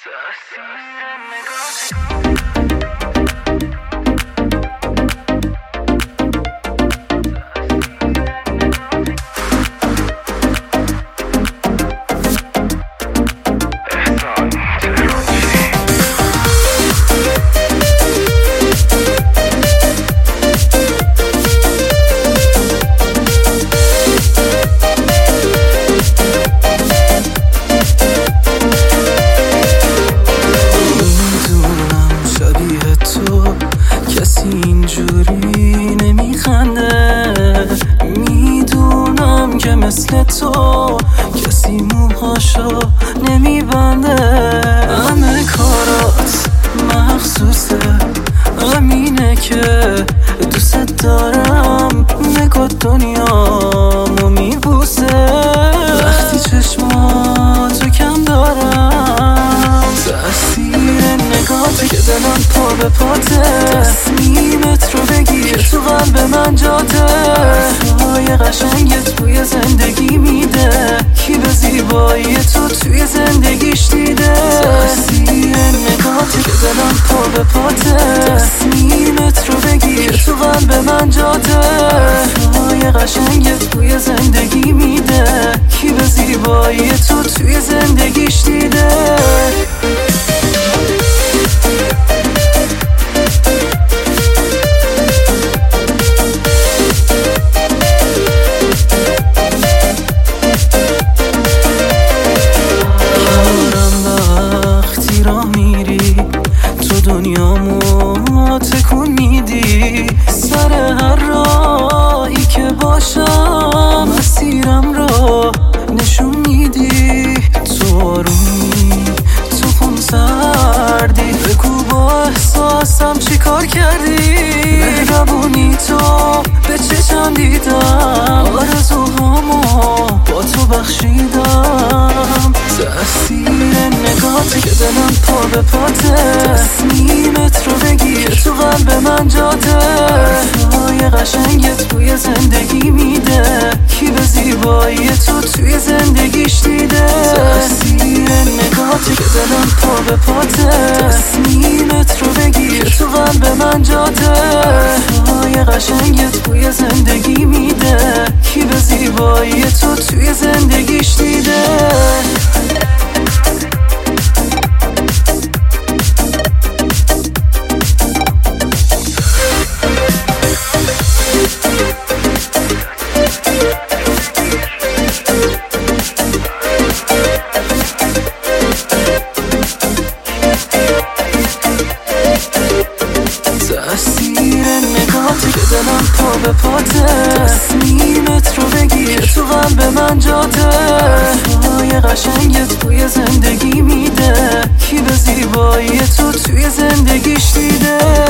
کسی اینجوری نمیخنده، میدونم که مثل تو کسی موهاشو نمیبنده. همه کارات مخصوصه، همینه که دوست دارم. نگاه دنیامو میبوسه وقتی چشماتو کم دارم. تأثیر نگاهت که دلم پا به پاته، تصمیمت رو بگیر که تو قلب من جاته. حرفای قشنگت بوی زندگی میده، کی به زیبایی تو توی زندگیش دیده. تأثیر نگاهت که دلم پا به پاته، تصمیمت رو بگیر که تو قلب من جاته. حرفای قشنگت بوی زندگی میده، کی به زیبایی تو توی زندگیش دیده. دنیامو تکون میدی، سر هر راهی که باشم مسیرم رو نشون میدی. تو آرومی، تو خونسردی، بگو با احساسم چی کار کردی. مهربونی تو به چشم دیدم، آرزوهامو با تو بخشیدم. تأثیر نگاهت که دلم پا به پاته، تصمیمت رو بگیر تو قلب من جاته. حرفای قشنگت بوی زندگی میده، کی به زیبایی تو توی زندگیش دیده. تأثیر نگاهت که دلم پا به پاته، تصمیمت رو بگیر تو قلب من جاته. حرفای قشنگت بوی زندگی میده، کی به زیبایی تو توی زندگیش دیده. تأثیر نگاهت که دلم پا به پاته، تصمیمت رو بگیر تو قلب من جاته. حرفای قشنگت بوی زندگی میده، کی به زیبایی تو توی زندگیش دیده.